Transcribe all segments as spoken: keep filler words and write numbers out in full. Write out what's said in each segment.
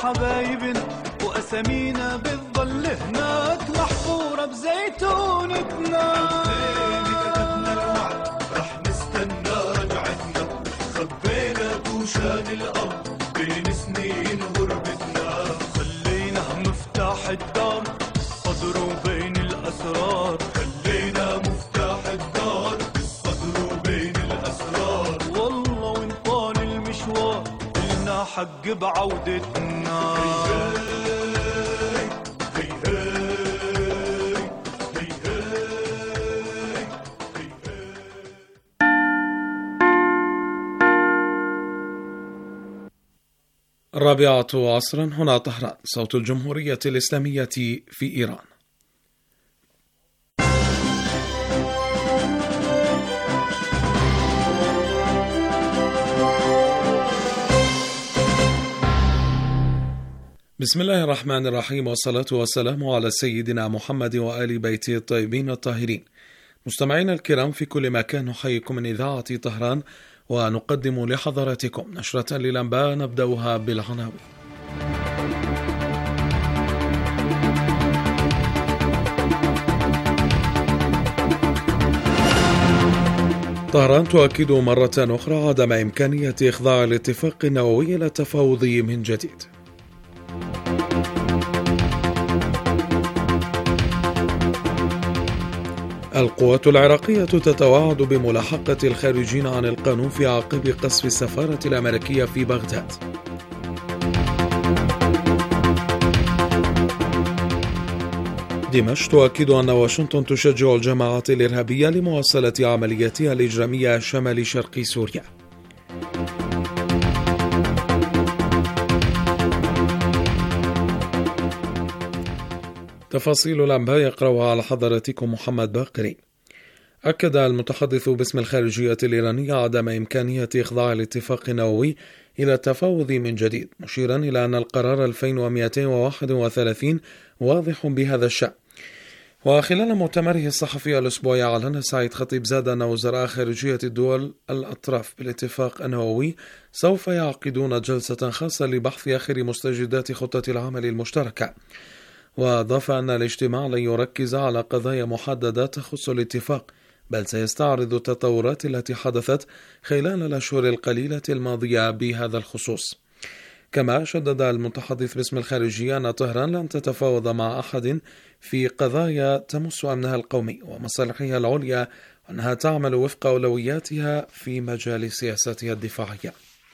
حبايبنا وأسامينا بتضل هناك محفورة بزيتونتنا. كتبنا الوعد رح نستنى رجعتنا، خبينا بوشان الأرض بين سنين غربتنا. خلينا مفتاح الدار بالصدر وبين الأسرار، خلينا مفتاح الدار بالصدر وبين الأسرار. والله وين طال المشوار لنا حق بعودتنا. الرابعة عصرا، هنا طهران، صوت الجمهورية الإسلامية في إيران. بسم الله الرحمن الرحيم، والصلاة والسلام على سيدنا محمد وآل بيته الطيبين الطاهرين. مستمعينا الكرام في كل مكان، نحييكم من إذاعة طهران ونقدم لحضراتكم نشرة للأنباء نبدأها بالعناوين. طهران تؤكد مرة أخرى عدم إمكانية إخضاع الاتفاق النووي إلى التفاوض من جديد. القوات العراقية تتوعد بملاحقة الخارجين عن القانون في عقب قصف السفارة الأمريكية في بغداد. دمشق تؤكد أن واشنطن تشجع الجماعات الإرهابية لمواصلة عملياتها الإجرامية شمال شرق سوريا. تفاصيل الأنباء يقرأها على حضراتكم محمد باقري. أكد المتحدث باسم الخارجية الإيرانية عدم إمكانية إخضاع الاتفاق النووي إلى التفاوض من جديد، مشيرا إلى أن القرار ألفين ومئتين وواحد وثلاثين واضح بهذا الشأن. وخلال مؤتمره الصحفي الأسبوعي، أعلن سعيد خطيب زاد أن وزراء خارجية الدول الأطراف بالاتفاق النووي سوف يعقدون جلسة خاصة لبحث آخر مستجدات خطة العمل المشتركة. وأضاف أن الاجتماع لن يركز على قضايا محددة تخص الاتفاق، بل سيستعرض التطورات التي حدثت خلال الأشهر القليلة الماضية بهذا الخصوص. كما شدد المتحدث باسم الخارجية أن طهران لن تتفاوض مع أحد في قضايا تمس أمنها القومي ومصالحها العليا، وأنها تعمل وفق أولوياتها في مجال سياستها الدفاعية.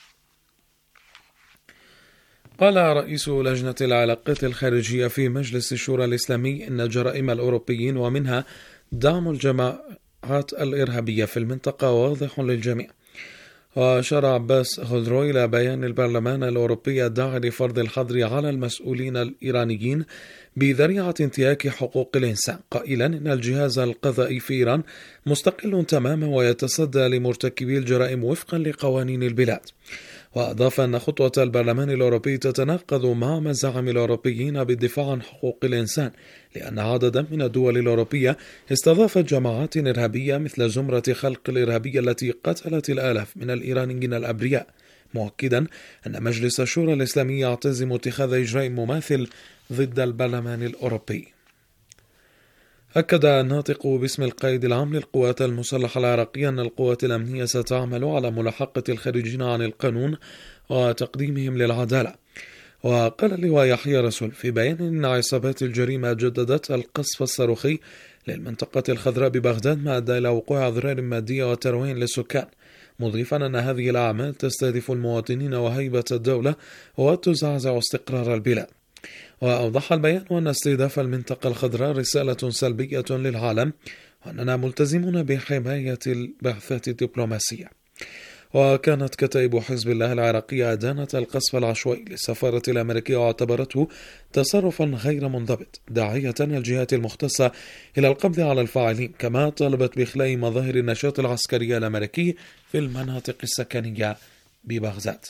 قال رئيس لجنة العلاقات الخارجية في مجلس الشورى الإسلامي إن جرائم الأوروبيين ومنها دعم الجماعات الإرهابية في المنطقة واضح للجميع. وأشار عباس خضرو إلى بيان البرلمان الأوروبي الداعي لفرض الحظر على المسؤولين الإيرانيين بذريعة انتهاك حقوق الإنسان، قائلا إن الجهاز القضائي في إيران مستقل تماما ويتصدى لمرتكبي الجرائم وفقا لقوانين البلاد. وأضاف أن خطوة البرلمان الأوروبي تتناقض مع مزاعم الأوروبيين بالدفاع عن حقوق الإنسان، لأن عددا من الدول الأوروبية استضافت جماعات إرهابية مثل زمرة خلق الإرهابية التي قتلت الآلاف من الإيرانيين الأبرياء، مؤكدا أن مجلس الشورى الإسلامي يعتزم اتخاذ إجراء مماثل ضد البرلمان الأوروبي. أكد الناطق باسم القائد العام للقوات المسلحة العراقية أن القوات الأمنية ستعمل على ملاحقة الخارجين عن القانون وتقديمهم للعدالة. وقال اللواء يحيى رسول في بيان أن عصابات الجريمة جددت القصف الصاروخي للمنطقة الخضراء ببغداد، ما أدى إلى وقوع أضرار مادية وترويع للسكان، مضيفا أن هذه الأعمال تستهدف المواطنين وهيبة الدولة وتزعزع استقرار البلاد. وأوضح البيان أن استهداف المنطقة الخضراء رسالة سلبية للعالم، وأننا ملتزمون بحماية البعثات الدبلوماسية. وكانت كتائب حزب الله العراقية أدانت القصف العشوائي للسفارة الأمريكية واعتبرته تصرفا غير منضبط، داعية الجهات المختصة إلى القبض على الفاعلين، كما طالبت بإخلاء مظاهر النشاط العسكري الأمريكي في المناطق السكنية ببغداد.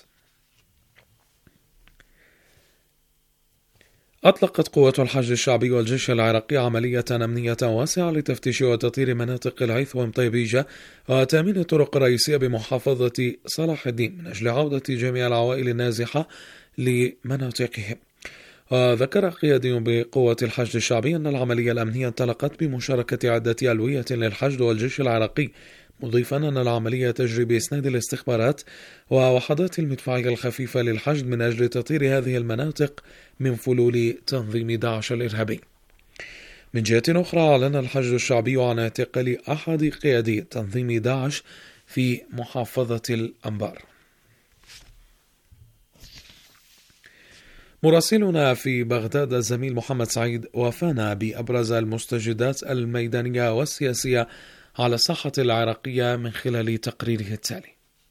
أطلقت قوات الحشد الشعبي والجيش العراقي عملية أمنية واسعة لتفتيش وتطهير مناطق العيث ومطيبيجة وتأمين الطرق الرئيسية بمحافظة صلاح الدين من أجل عودة جميع العوائل النازحة لمناطقهم. وذكر قيادي بقوة الحشد الشعبي أن العملية الأمنية انطلقت بمشاركة عدة ألوية للحشد والجيش العراقي، مضيفا أن العملية تجري بإسناد الاستخبارات ووحدات المدفعية الخفيفة للحشد من أجل تطهير هذه المناطق من فلول تنظيم داعش الإرهابي. من جهة أخرى، أعلن الحشد الشعبي عن اعتقال أحد قيادي تنظيم داعش في محافظة الأنبار. مراسلنا في بغداد الزميل محمد سعيد وافانا بأبرز المستجدات الميدانية والسياسية على الساحة العراقية من خلال تقريره التالي.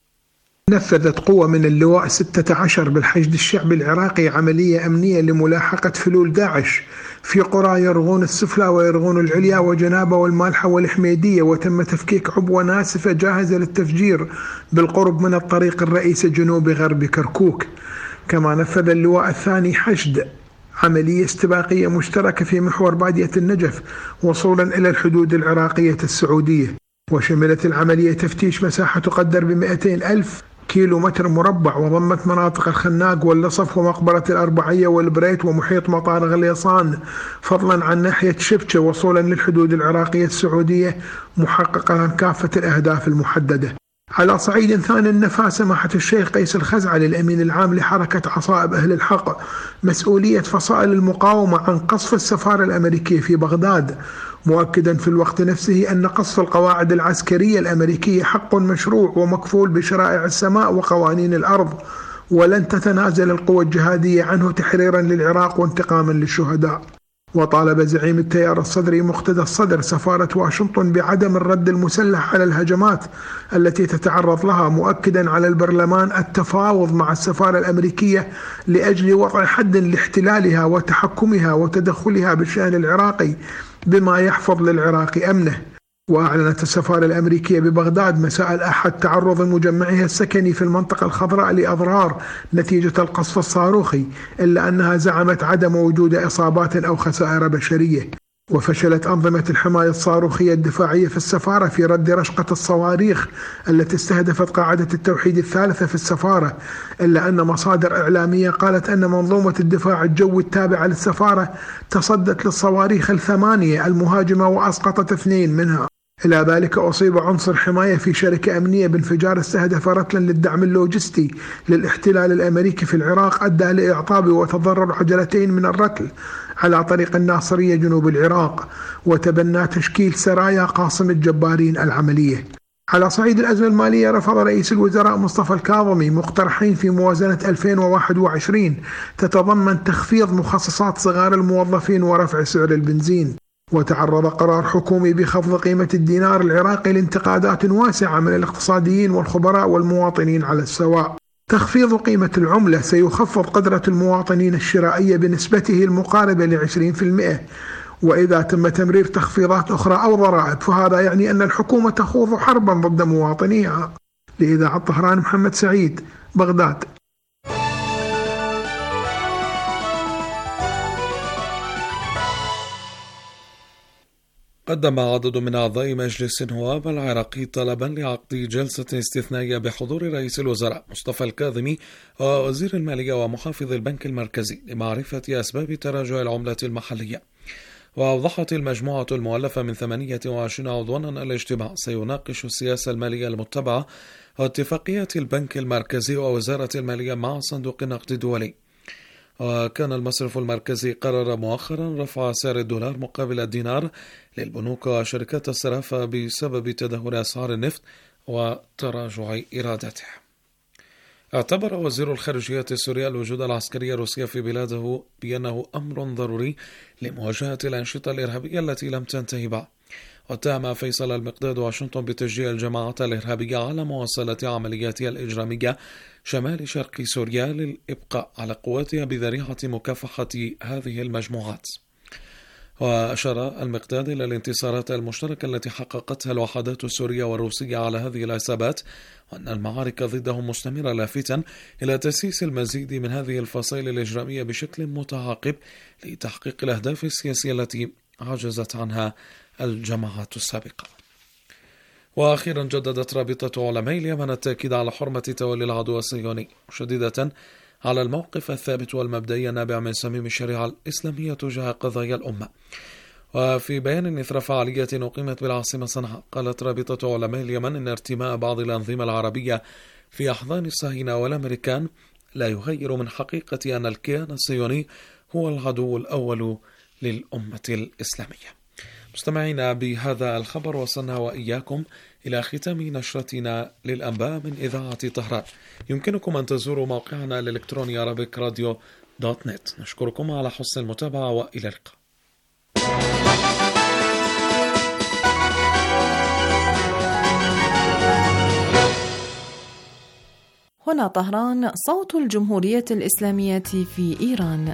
نفذت قوة من اللواء ستة عشر بالحشد الشعبي العراقي عملية أمنية لملاحقة فلول داعش في قرى يرغون السفلى ويرغون العليا وجنابة والمالحة والحميدية، وتم تفكيك عبوة ناسفة جاهزة للتفجير بالقرب من الطريق الرئيسي جنوب غرب كركوك. كما نفذ اللواء الثاني حشد عملية استباقية مشتركة في محور بادية النجف وصولا إلى الحدود العراقية السعودية، وشملت العملية تفتيش مساحة تقدر بمئتين ألف كيلو متر مربع، وضمت مناطق الخناق واللصف ومقبرة الأربعية والبريت ومحيط مطار غليصان، فضلا عن ناحية شبشة وصولا للحدود العراقية السعودية، محققا كافة الأهداف المحددة. على صعيد ثاني، نفى سماحة الشيخ قيس الخزعلي الأمين العام لحركة عصائب أهل الحق مسؤولية فصائل المقاومة عن قصف السفارة الأمريكية في بغداد، مؤكدا في الوقت نفسه أن قصف القواعد العسكرية الأمريكية حق مشروع ومكفول بشرائع السماء وقوانين الأرض، ولن تتنازل القوى الجهادية عنه تحريرا للعراق وانتقاما للشهداء. وطالب زعيم التيار الصدري مقتدى الصدر سفارة واشنطن بعدم الرد المسلح على الهجمات التي تتعرض لها، مؤكدا على البرلمان التفاوض مع السفارة الأمريكية لأجل وضع حد لاحتلالها وتحكمها وتدخلها بالشأن العراقي بما يحفظ للعراق أمنه. وأعلنت السفارة الأمريكية ببغداد مساء الأحد تعرض مجمعها السكني في المنطقة الخضراء لأضرار نتيجة القصف الصاروخي، إلا أنها زعمت عدم وجود إصابات أو خسائر بشرية. وفشلت أنظمة الحماية الصاروخية الدفاعية في السفارة في رد رشقة الصواريخ التي استهدفت قاعدة التوحيد الثالثة في السفارة، إلا أن مصادر إعلامية قالت أن منظومة الدفاع الجوي التابعة للسفارة تصدت للصواريخ الثمانية المهاجمة وأسقطت اثنين منها. إلى ذلك أصيب عنصر حماية في شركة أمنية بانفجار استهدف رتلا للدعم اللوجستي للاحتلال الأمريكي في العراق، أدى لإعطاب وتضرر عجلتين من الرتل على طريق الناصرية جنوب العراق، وتبنى تشكيل سرايا قاصم الجبارين العملية. على صعيد الأزمة المالية، رفض رئيس الوزراء مصطفى الكاظمي مقترحين في موازنة ألفين وواحد وعشرين تتضمن تخفيض مخصصات صغار الموظفين ورفع سعر البنزين. وتعرض قرار حكومي بخفض قيمة الدينار العراقي لانتقادات واسعة من الاقتصاديين والخبراء والمواطنين على السواء. تخفيض قيمة العملة سيخفض قدرة المواطنين الشرائية بنسبته المقاربة لعشرين بالمئة، وإذا تم تمرير تخفيضات أخرى أو ضرائب فهذا يعني أن الحكومة تخوض حربا ضد مواطنيها. لإذاعة طهران، محمد سعيد، بغداد. قدم عدد من أعضاء مجلس النواب العراقي طلبا لعقد جلسة استثنائية بحضور رئيس الوزراء مصطفى الكاظمي ووزير المالية ومحافظ البنك المركزي لمعرفة أسباب تراجع العملة المحلية. وأوضحت المجموعة المؤلفة من ثمانية وعشرين عضوا أن الاجتماع سيناقش السياسة المالية المتبعة واتفاقية البنك المركزي ووزارة المالية مع صندوق النقد الدولي. وكان المصرف المركزي قرر مؤخرا رفع سعر الدولار مقابل الدينار للبنوك وشركات الصرافة بسبب تدهور أسعار النفط وتراجع إيراداته. اعتبر وزير الخارجية السوري الوجود العسكري الروسي في بلاده بأنه أمر ضروري لمواجهة الأنشطة الإرهابية التي لم تنتهي بعد. واتهم فيصل المقداد واشنطن بتشجيع الجماعات الإرهابية على مواصلة عملياتها الإجرامية شمال شرق سوريا للإبقاء على قواتها بذريعة مكافحة هذه المجموعات. وأشار المقداد إلى الانتصارات المشتركة التي حققتها الوحدات السورية والروسية على هذه العصابات، وأن المعارك ضدهم مستمرة، لافتا إلى تأسيس المزيد من هذه الفصائل الإجرامية بشكل متعاقب لتحقيق الأهداف السياسية التي عجزت عنها الجماعات السابقة. وأخيرا، جددت رابطة علماء اليمن التأكيد على حرمة تولي العدو الصهيوني، مشددة على الموقف الثابت والمبدئي النابع من صميم الشريعة الإسلامية تجاه قضايا الأمة. وفي بيان إثر فعالية أقيمت بالعاصمة صنعاء، قالت رابطة علماء اليمن إن ارتماء بعض الأنظمة العربية في أحضان الصهاينة والأمريكان لا يغير من حقيقة أن الكيان الصهيوني هو العدو الأول للأمة الإسلامية. مستمعينا، بهذا الخبر وصلنا وإياكم إلى ختام نشرتنا للأنباء من إذاعة طهران. يمكنكم أن تزوروا موقعنا الإلكتروني عربيك راديو دوت نت. نشكركم على حسن المتابعة وإلى اللقاء. هنا طهران، صوت الجمهورية الإسلامية في إيران.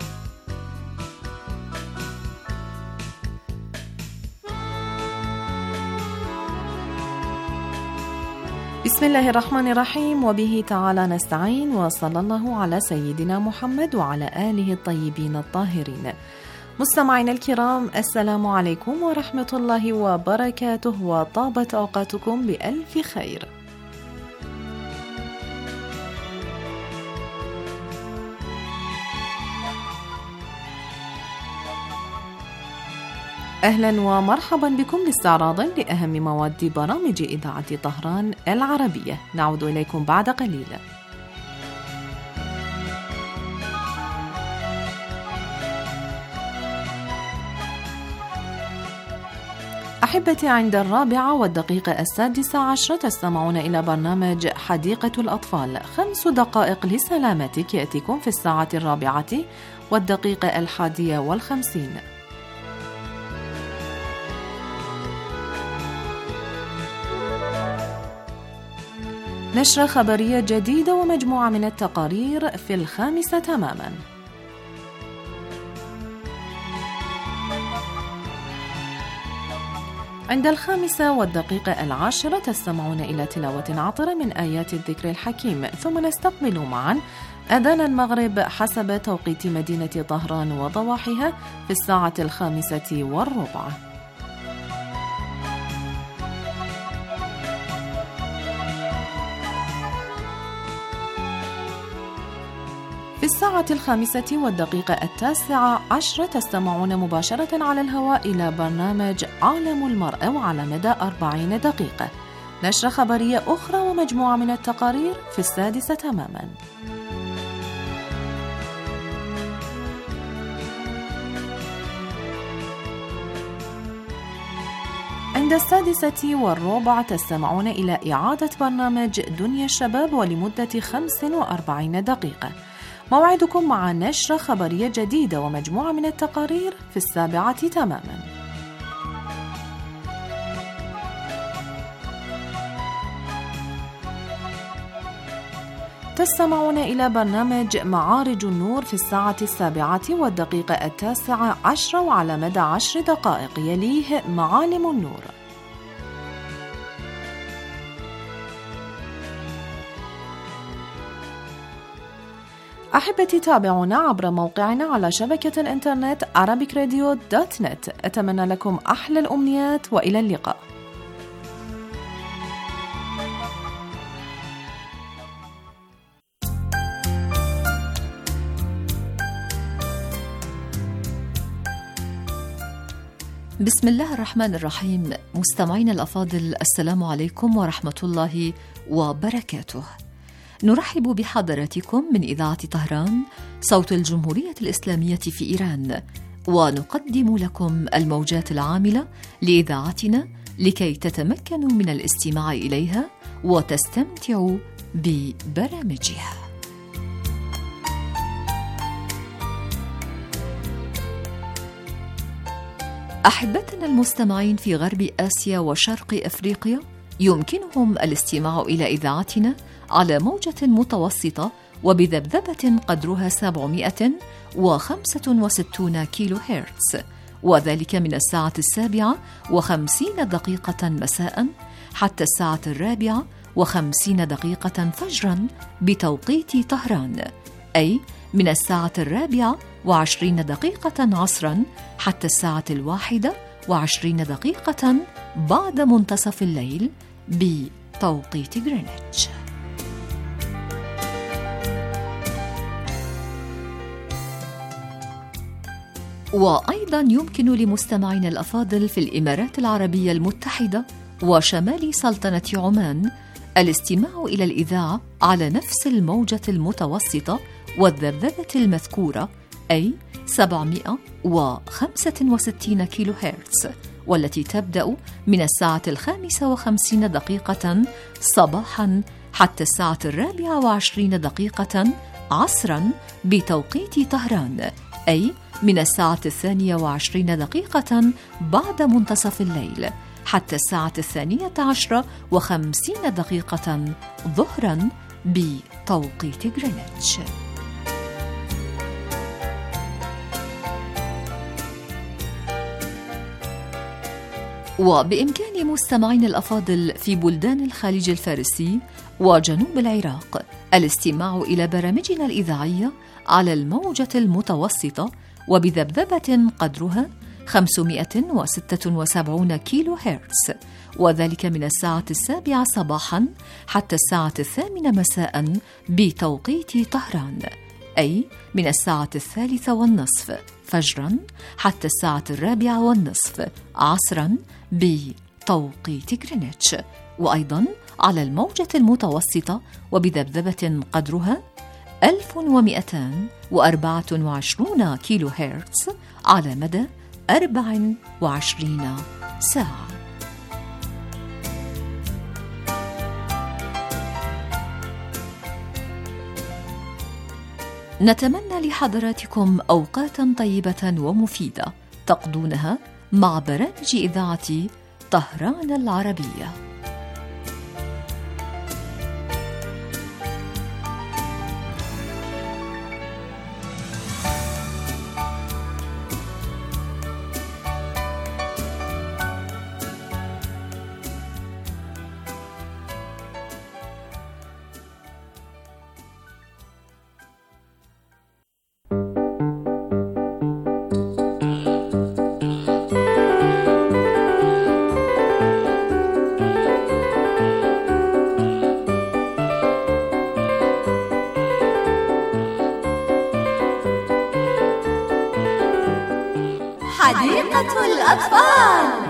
بسم الله الرحمن الرحيم، وبه تعالى نستعين، وصلى الله على سيدنا محمد وعلى آله الطيبين الطاهرين. مستمعينا الكرام، السلام عليكم ورحمة الله وبركاته، وطابت أوقاتكم بألف خير. أهلا ومرحبا بكم لاستعراض لأهم مواد برامج إذاعة طهران العربية. نعود إليكم بعد قليل. أحبتي، عند الرابعة والدقيقة السادسة عشرة تستمعون إلى برنامج حديقة الأطفال. خمس دقائق لسلامتك يأتيكم في الساعة الرابعة والدقيقة الحادية والخمسين. نشرة خبرية جديدة ومجموعة من التقارير في الخامسة تماما. عند الخامسة والدقيقة العاشرة تستمعون إلى تلاوة عطرة من آيات الذكر الحكيم، ثم نستقبل معا أذان المغرب حسب توقيت مدينة طهران وضواحيها في الساعة الخامسة والربع. في الساعة الخامسة والدقيقة التاسعة عشرة تستمعون مباشرة على الهواء إلى برنامج عالم المرأة، وعلى مدى أربعين دقيقة نشرة خبرية أخرى ومجموعة من التقارير في السادسة تماما. عند السادسة والربع تستمعون إلى إعادة برنامج دنيا الشباب ولمدة خمس وأربعين دقيقة. موعدكم مع نشرة خبرية جديدة ومجموعة من التقارير في السابعة تماما. تستمعون إلى برنامج معارج النور في الساعة السابعة والدقيقة التاسعة عشرة وعلى مدى عشر دقائق، يليه معالم النور. أحبتي، تابعونا عبر موقعنا على شبكة الإنترنت عربيك راديو دوت نت. أتمنى لكم أحلى الأمنيات وإلى اللقاء. بسم الله الرحمن الرحيم. مستمعين الأفاضل، السلام عليكم ورحمة الله وبركاته. نرحب بحضراتكم من إذاعة طهران، صوت الجمهورية الإسلامية في إيران، ونقدم لكم الموجات العاملة لإذاعتنا لكي تتمكنوا من الاستماع إليها وتستمتعوا ببرامجها. أحبتنا المستمعين في غرب آسيا وشرق أفريقيا، يمكنهم الاستماع إلى إذاعتنا على موجة متوسطة وبذبذبة قدرها سبعمائة وخمسة وستين كيلو هرتز، وذلك من الساعة السابعة وخمسين دقيقة مساء حتى الساعة الرابعة وخمسين دقيقة فجرا بتوقيت طهران، أي من الساعة الرابعة وعشرين دقيقة عصرا حتى الساعة الواحدة وعشرين دقيقة بعد منتصف الليل بتوقيت غرينتش. وأيضا يمكن لمستمعينا الأفاضل في الإمارات العربية المتحدة وشمال سلطنة عمان الاستماع إلى الإذاعة على نفس الموجة المتوسطة والذبذبة المذكورة، أي سبعمائة وخمسة وستين كيلو هرتز، والتي تبدأ من الساعة الخامسة وخمسين دقيقة صباحاً حتى الساعة الرابعة وعشرين دقيقة عصراً بتوقيت طهران، أي من الساعة الثانية وعشرين دقيقة بعد منتصف الليل حتى الساعة الثانية عشرة وخمسين دقيقة ظهراً بتوقيت غرينتش. وبإمكان مستمعين الأفاضل في بلدان الخليج الفارسي وجنوب العراق الاستماع إلى برامجنا الإذاعية على الموجة المتوسطة وبذبذبة قدرها خمسمائة وستة وسبعين كيلو هرتز، وذلك من الساعة السابعة صباحاً حتى الساعة الثامنة مساءً بتوقيت طهران، أي من الساعة الثالثة والنصف فجراً حتى الساعة الرابعة والنصف عصراً بتوقيت غرينتش، وأيضاً على الموجة المتوسطة وبذبذبة قدرها ألف ومئتين وأربعة وعشرين كيلو هرتز على مدى أربع وعشرين ساعة. نتمنى لحضراتكم أوقاتا طيبة ومفيدة تقضونها مع برامج إذاعة طهران العربية. حديقة الأطفال.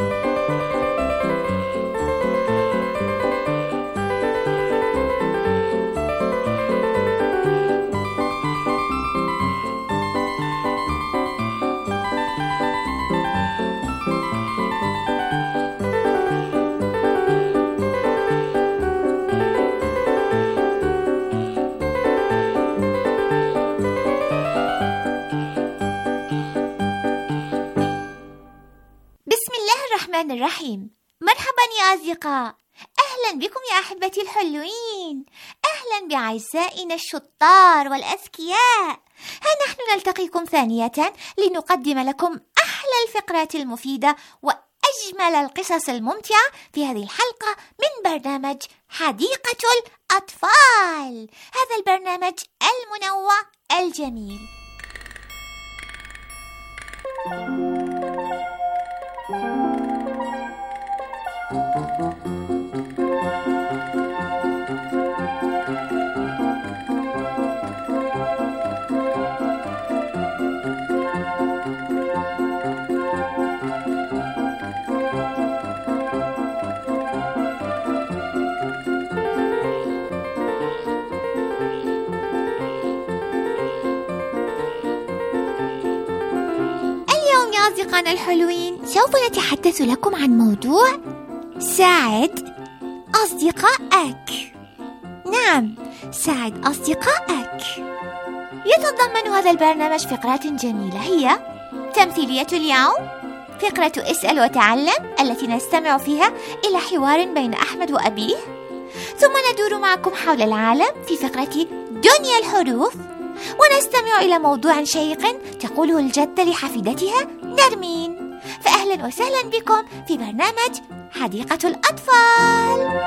الرحيم. مرحبا يا أصدقاء، أهلا بكم يا أحبتي الحلوين، أهلا بعزائنا الشطار والأذكياء. ها نحن نلتقيكم ثانية لنقدم لكم أحلى الفقرات المفيدة وأجمل القصص الممتعة في هذه الحلقة من برنامج حديقة الأطفال، هذا البرنامج المنوع الجميل. أصدقائنا الحلوين، سوف نتحدث لكم عن موضوع ساعد أصدقائك. نعم، ساعد أصدقائك. يتضمن هذا البرنامج فقرات جميلة، هي تمثيلية اليوم، فقرة اسأل وتعلم التي نستمع فيها إلى حوار بين أحمد وأبيه، ثم ندور معكم حول العالم في فقرة دنيا الحروف، ونستمع إلى موضوع شيق تقوله الجدة لحفيدتها نرمين. فأهلا وسهلا بكم في برنامج حديقة الأطفال.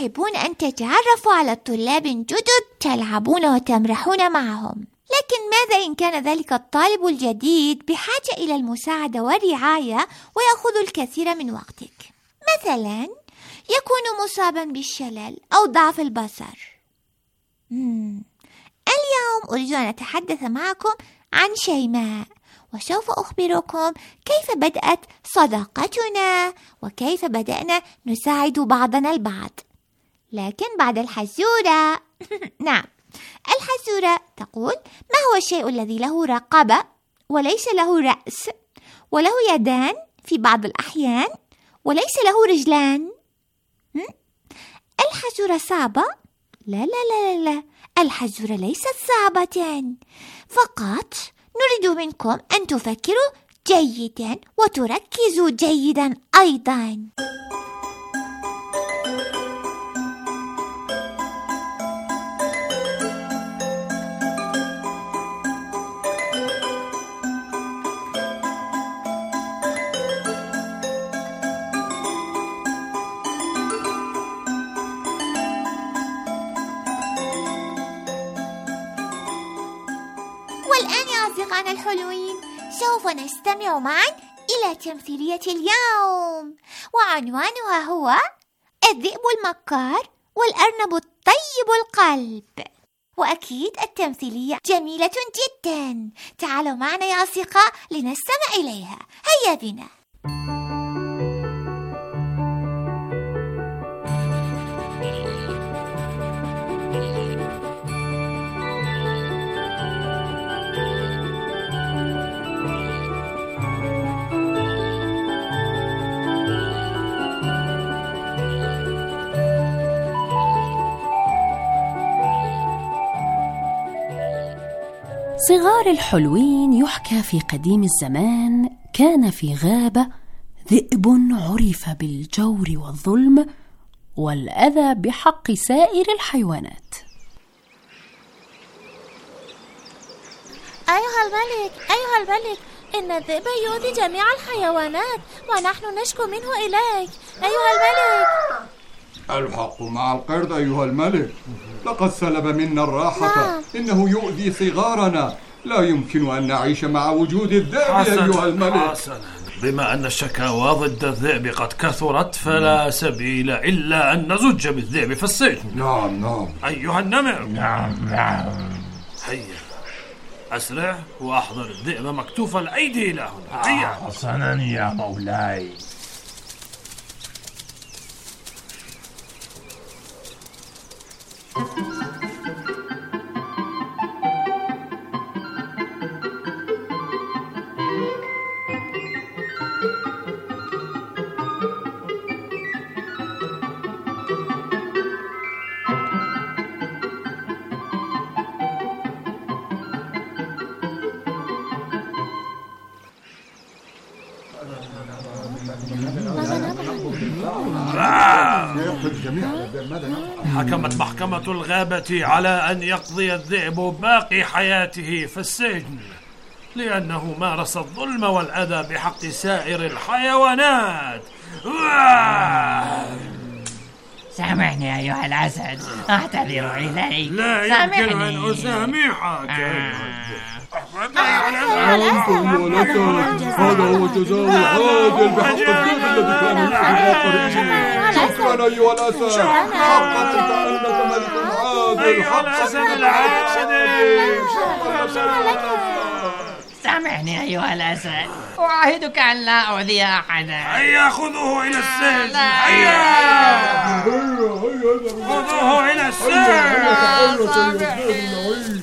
تحبون أن تتعرفوا على الطلاب الجدد تلعبون وتمرحون معهم. لكن ماذا إن كان ذلك الطالب الجديد بحاجة إلى المساعدة والرعاية ويأخذ الكثير من وقتك؟ مثلا يكون مصابا بالشلل أو ضعف البصر. مم. اليوم أريد أن أتحدث معكم عن شيماء، وسوف أخبركم كيف بدأت صداقتنا وكيف بدأنا نساعد بعضنا البعض، لكن بعد الحزورة. نعم، الحزورة تقول: ما هو الشيء الذي له رقبة وليس له رأس وله يدان في بعض الأحيان وليس له رجلان؟ الحزورة صعبة؟ لا لا لا لا، الحزورة ليست صعبة، فقط نريد منكم أن تفكروا جيدا وتركزوا جيدا أيضا. والآن يا أصدقائنا الحلوين سوف نستمع معا إلى تمثيلية اليوم، وعنوانها هو الذئب المكار والأرنب الطيب القلب. وأكيد التمثيلية جميلة جدا. تعالوا معنا يا أصدقاء لنستمع إليها. هيا بنا. صغار الحلوين يحكى في قديم الزمان كان في غابة ذئب عرف بالجور والظلم والأذى بحق سائر الحيوانات. أيها الملك، أيها الملك، إن الذئب يؤذي جميع الحيوانات ونحن نشكو منه إليك. أيها الملك. الحق مع القرد أيها الملك، لقد سلب منا الراحة. نعم. إنه يؤذي صغارنا، لا يمكن أن نعيش مع وجود الذئب أيها الملك. حسنا، بما أن الشكاوى ضد الذئب قد كثرت فلا سبيل إلا أن نزج بالذئب في السجن. نعم نعم. أيها النمر. نعم نعم. هيا أسرع وأحضر الذئب مكتوف الأيدي إلى هنا. هيا. حسنا يا مولاي. حكمت محكمة الغابة على أن يقضي الذئب باقي حياته في السجن لأنه مارس الظلم والأذى بحق سائر الحيوانات. سامحني أيها الأسد، أعتذر إليك. لا يمكن أن أسامحك. هذا هو جزاء العادل بحق الذئب الذي كان يؤذي. شكرا أيها الأسد، حقا أنت أنك ملك عادل. حقا العادل. سامحني أيها الأسد، أعاهدك أن لا أؤذي أحدا. هيا خذوه إلى السجن. هيا خذوه إلى السجن.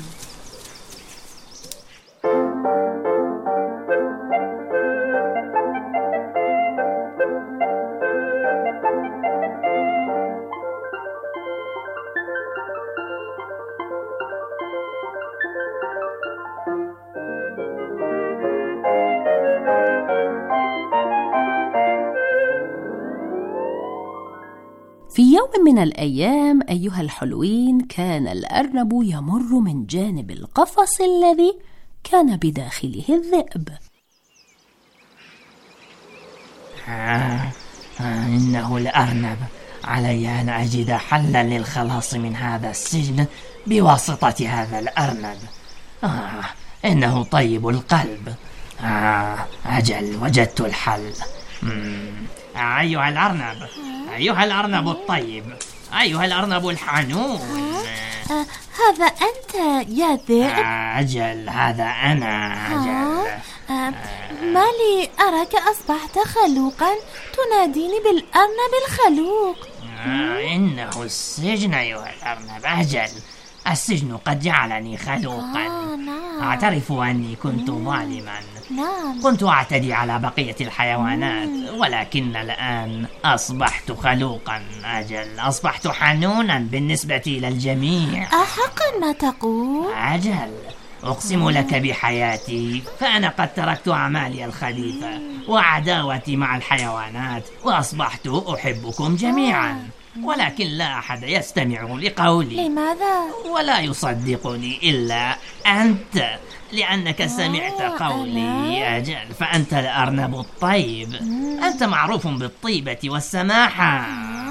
في يوم من الأيام أيها الحلوين كان الأرنب يمر من جانب القفص الذي كان بداخله الذئب. آه، آه، إنه الأرنب، علي أن أجد حلا للخلاص من هذا السجن بواسطة هذا الأرنب. آه إنه طيب القلب. آه أجل وجدت الحل. مم. أيها الأرنب، أيها الأرنب الطيب، أيها الأرنب الحنون. آه هذا أنت يا ذئب؟ أجل هذا أنا. أجل آه آه ما لي أراك أصبحت خلوقا تناديني بالأرنب الخلوق؟ آه إنه السجن أيها الأرنب. أجل السجن قد جعلني خلوقا. آه نعم. أعترف أني كنت ظالما. نعم. كنت أعتدي على بقية الحيوانات، ولكن الآن أصبحت خلوقا. أجل أصبحت حنونا بالنسبة إلى الجميع. أحقا ما تقول؟ أجل أقسم لك بحياتي فأنا قد تركت أعمالي الخبيثة وعداوتي مع الحيوانات، وأصبحت أحبكم جميعا، ولكن لا أحد يستمع لقولي. لماذا؟ ولا يصدقني إلا أنت، لأنك سمعت قولي. أجل فأنت الأرنب الطيب. أنت معروف بالطيبة والسماحة.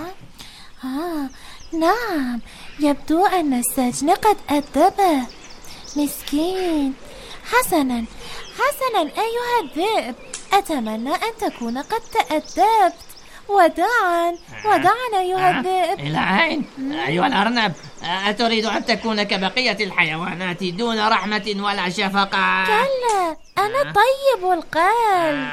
آه نعم، يبدو أن السجن قد أدبه. مسكين. حسنا حسنا أيها الذئب، أتمنى أن تكون قد تأدبت. وداعا وداعا أيها الذئب. إلى أين؟ أيها الأرنب، أتريد أن تكون كبقية الحيوانات دون رحمة ولا شفقة؟ كلا، أنا طيب القلب.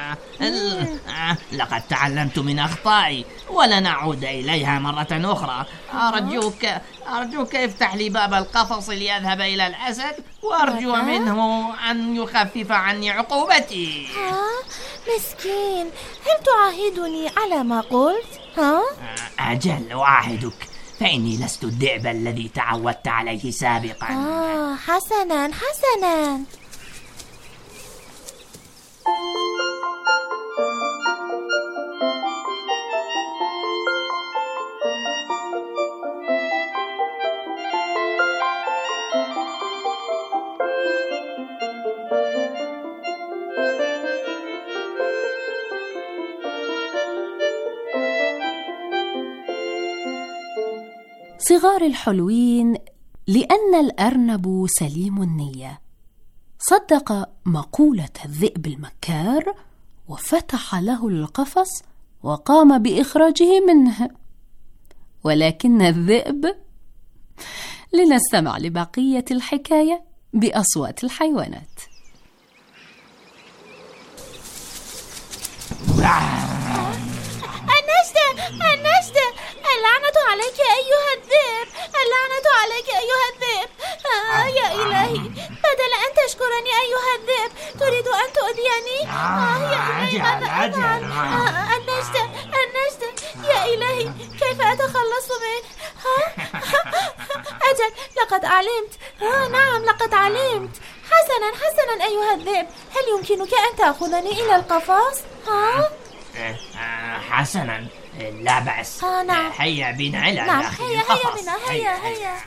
لقد تعلمت من أخطائي ولن أعود إليها مرة أخرى. أرجوك أرجوك افتح لي باب القفص لأذهب إلى الأسد، وأرجو منه أن يخفف عني عقوبتي. ها مسكين، هل تعاهدني على ما قلت؟ ها؟ أجل أعاهدك، فإني لست الذئب الذي تعودت عليه سابقا. آه حسنا حسنا. صغار الحلوين، لأن الأرنب سليم النية صدق مقولة الذئب المكار وفتح له القفص وقام بإخراجه منه. ولكن الذئب، لنستمع لبقية الحكاية بأصوات الحيوانات. النجدة النجدة، اللعنة عليك أيها الذئب، اللعنة عليك أيها الذئب. آه يا إلهي، بدل أن تشكرني أيها الذئب تريد أن تؤذيني. آه يا إلهي، ماذا أفعل؟ آه النجدة النجدة، يا إلهي كيف أتخلص منه؟ أجل لقد علمت. آه نعم لقد علمت. حسنا حسنا أيها الذئب، هل يمكنك أن تأخذني إلى القفص؟ ها؟ حسنا لا بأس. آه نعم. هيا بنا إلى نعم داخل هيا القفص. هيا بنا هيا هيا, هيا.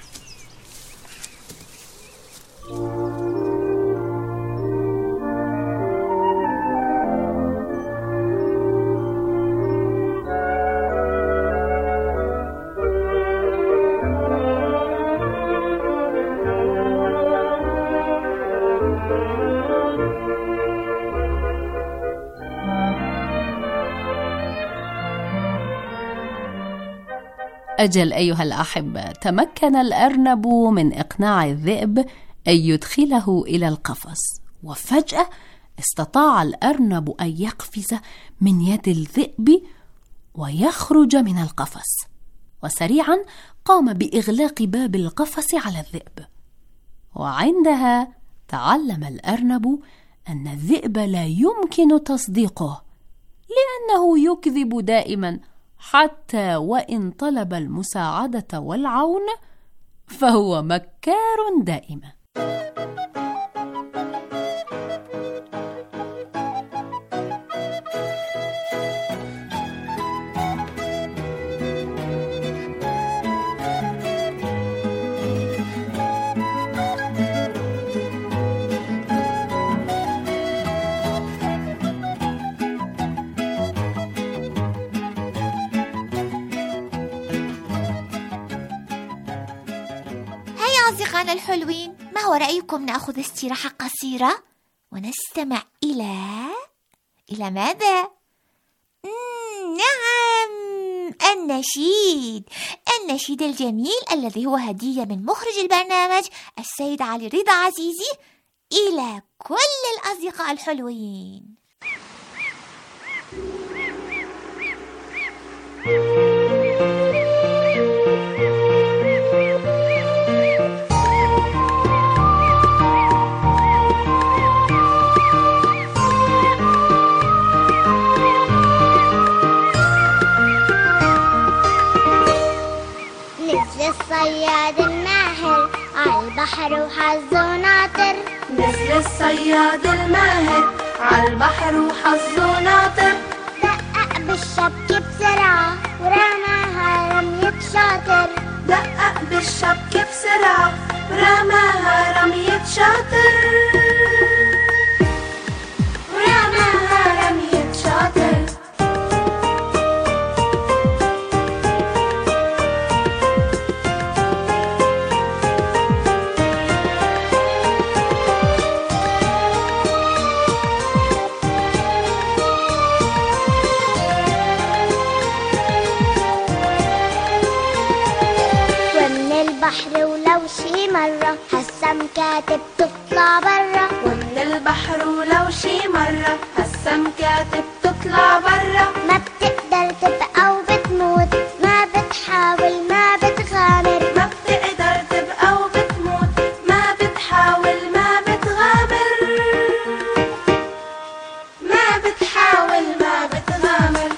أجل أيها الأحبة، تمكن الأرنب من إقناع الذئب أن يدخله إلى القفص، وفجأة استطاع الأرنب أن يقفز من يد الذئب ويخرج من القفص، وسريعا قام بإغلاق باب القفص على الذئب. وعندها تعلم الأرنب أن الذئب لا يمكن تصديقه، لأنه يكذب دائما، حتى وإن طلب المساعدة والعون فهو مكار دائما. أصدقائنا الحلوين، ما هو رأيكم نأخذ استراحة قصيرة ونستمع إلى إلى ماذا؟ مم... نعم، النشيد النشيد الجميل الذي هو هدية من مخرج البرنامج السيد علي رضا عزيزي إلى كل الأصدقاء الحلوين. الصياد الماهر عالبحر وحظه ناطر، مثل الصياد الماهر عالبحر وحظه ناطر، دقق بالشبكة بسرعة ورماها رمية شاطر، دقق بالشبكة بسرعة ورماها رمية شاطر، ورماها رمية شاطر. البحر ولو شي مرة هالسمكات بتطلع برا، ومن البحر ولو شي مرة هالسمكات بتطلع برا، ما بتقدر تبقى وبتموت، ما بتحاول ما بتغامر، ما بتقدر تبقى وبتموت، ما بتحاول ما بتغامر، ما بتحاول ما بتغامر.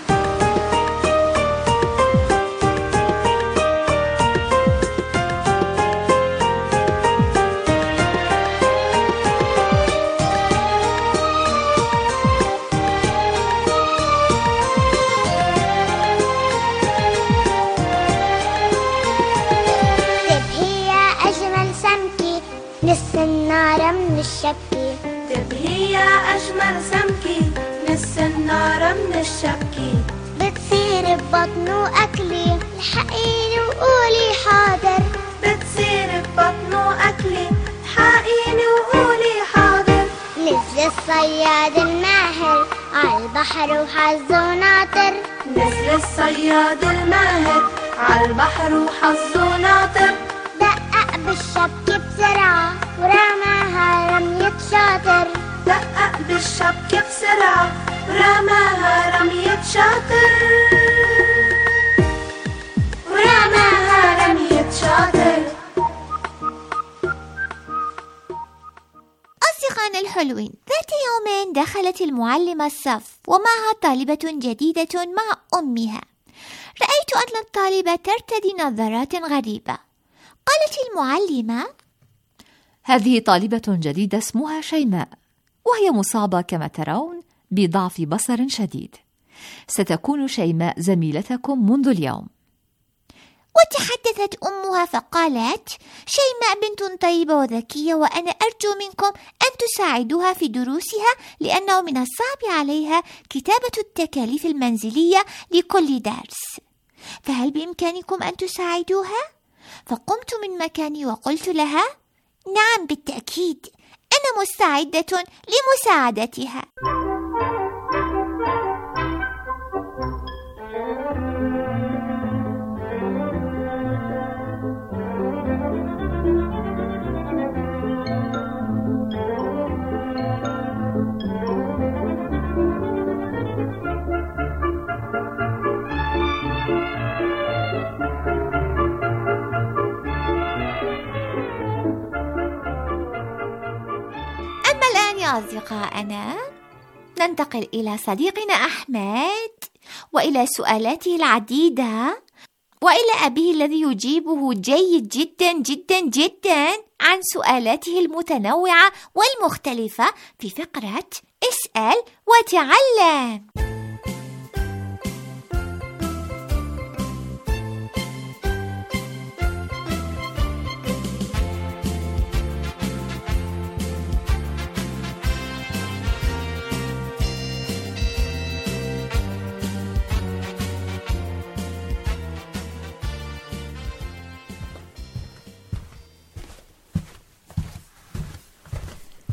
نص النار من الشبكة، تبهي يا أجمل سمكة، نص النار من الشبكة، بتصير ببطنه أكلي، الحقيني وقولي حاضر، بتصير ببطنه أكلي، الحقيني وقولي حاضر. نزل الصياد الماهر عالبحر وحظه ناطر، نزل الصياد الماهر عالبحر وحظه ناطر، دقق بالشبكة بسرعة ورماها رمية شاطر، دقق بالشبكة بسرعة ورماها رمية شاطر، ورماها رمية شاطر. أصدقائنا الحلوين، ذات يوم دخلت المعلمة الصف ومعها طالبة جديدة مع أمها. رأيت أن الطالبة ترتدي نظارات غريبة. قالت المعلمة: هذه طالبة جديدة اسمها شيماء، وهي مصابة كما ترون بضعف بصر شديد. ستكون شيماء زميلتكم منذ اليوم. وتحدثت أمها فقالت: شيماء بنت طيبة وذكية، وأنا أرجو منكم أن تساعدوها في دروسها، لأنه من الصعب عليها كتابة التكاليف المنزلية لكل درس، فهل بإمكانكم أن تساعدوها؟ فقمت من مكاني وقلت لها: نعم بالتأكيد، أنا مستعدة لمساعدتها. أصدقائنا، ننتقل إلى صديقنا أحمد وإلى سؤالاته العديدة وإلى أبيه الذي يجيبه جيد جدا جدا جدا عن سؤالاته المتنوعة والمختلفة في فقرة اسأل وتعلم.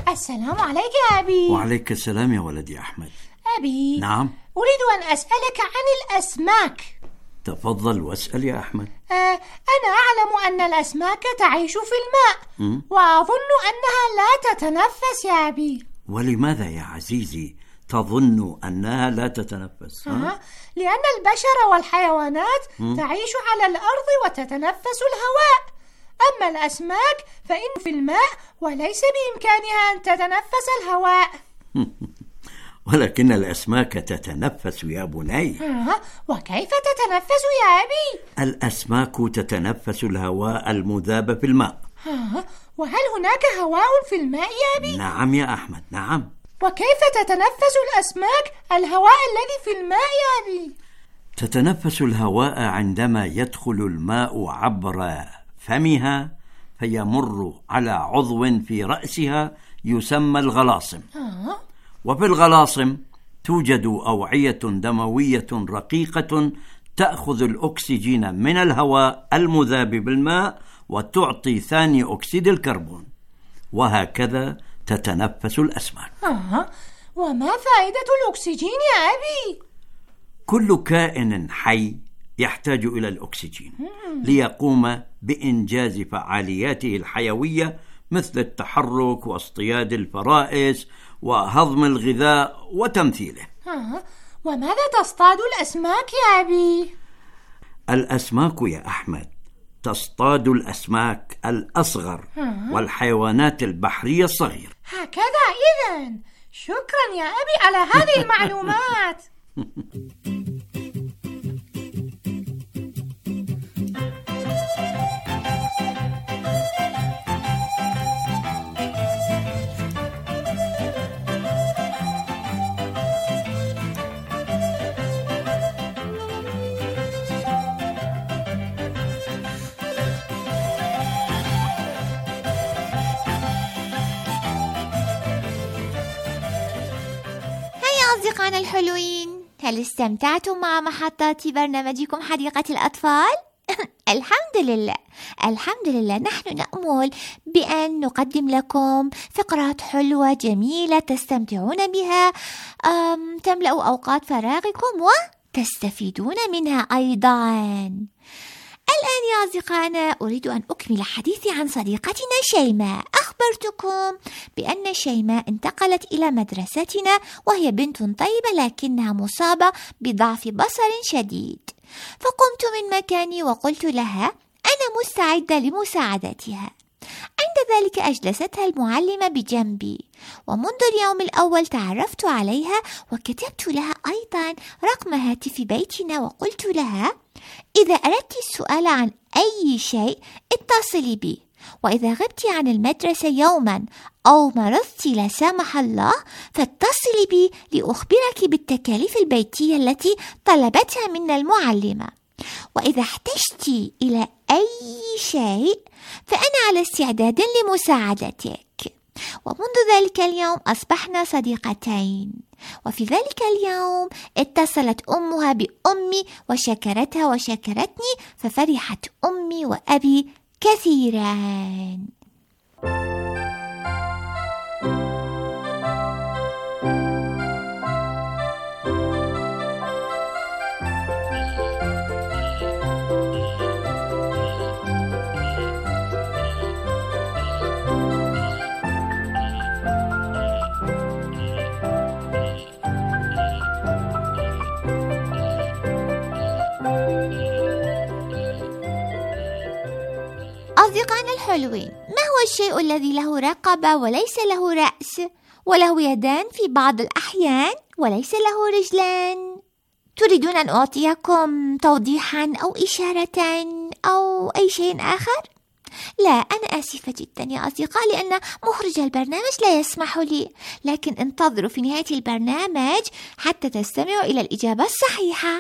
السلام عليك يا أبي. وعليك السلام يا ولدي أحمد. أبي، نعم؟ أريد أن أسألك عن الأسماك. تفضل واسأل يا أحمد. آه أنا أعلم أن الأسماك تعيش في الماء، م? وأظن أنها لا تتنفس يا أبي. ولماذا يا عزيزي تظن أنها لا تتنفس؟ آه لأن البشر والحيوانات م? تعيش على الأرض وتتنفس الهواء، أما الأسماك فإن في الماء وليس بإمكانها أن تتنفس الهواء. ولكن الأسماك تتنفس يا بني. آه وكيف تتنفس يا أبي؟ الأسماك تتنفس الهواء المذاب في الماء. آه وهل هناك هواء في الماء يا أبي؟ نعم يا أحمد، نعم. وكيف تتنفس الأسماك الهواء الذي في الماء يا أبي؟ تتنفس الهواء عندما يدخل الماء عبر فمها فيمر على عضو في رأسها يسمى الغلاصم. آه. وفي الغلاصم توجد أوعية دموية رقيقة تأخذ الأكسجين من الهواء المذاب بالماء وتعطي ثاني أكسيد الكربون، وهكذا تتنفس الأسماك. آه. وما فائدة الأكسجين يا أبي؟ كل كائن حي يحتاج إلى الأكسجين ليقوم بإنجاز فعالياته الحيوية مثل التحرك واصطياد الفرائس وهضم الغذاء وتمثيله. آه. وماذا تصطاد الأسماك يا أبي؟ الأسماك يا أحمد تصطاد الأسماك الأصغر آه. والحيوانات البحرية الصغيرة. هكذا إذن. شكرا يا أبي على هذه المعلومات. أصدقائنا الحلوين، هل استمتعتم مع محطات برنامجكم حديقة الأطفال؟ الحمد لله الحمد لله، نحن نأمل بأن نقدم لكم فقرات حلوة جميلة تستمتعون بها، تملأ أوقات فراغكم وتستفيدون منها أيضا. الآن يا أصدقائنا أريد أن أكمل حديثي عن صديقتنا شيماء. أخبرتكم بأن شيماء انتقلت إلى مدرستنا وهي بنت طيبة لكنها مصابة بضعف بصر شديد، فقمت من مكاني وقلت لها أنا مستعدة لمساعدتها. عند ذلك أجلستها المعلمة بجنبي، ومنذ اليوم الأول تعرفت عليها وكتبت لها أيضا رقم هاتف بيتنا وقلت لها إذا أردت السؤال عن أي شيء اتصلي بي، وإذا غبت عن المدرسة يوما أو مرضت لا سمح الله فاتصلي بي لأخبرك بالتكاليف البيتية التي طلبتها منا المعلمة، وإذا احتجت إلى أي شيء فأنا على استعداد لمساعدتك. ومنذ ذلك اليوم أصبحنا صديقتين. وفي ذلك اليوم اتصلت أمها بأمي وشكرتها وشكرتني، ففرحت أمي وأبي كثيرا. أصدقائنا الحلوين، ما هو الشيء الذي له رقبة وليس له رأس، وله يدان في بعض الأحيان وليس له رجلان؟ تريدون أن أعطيكم توضيحا أو إشارة أو أي شيء آخر؟ لا، أنا آسفة جدا يا أصدقاء لأن مخرج البرنامج لا يسمح لي، لكن انتظروا في نهاية البرنامج حتى تستمعوا إلى الإجابة الصحيحة.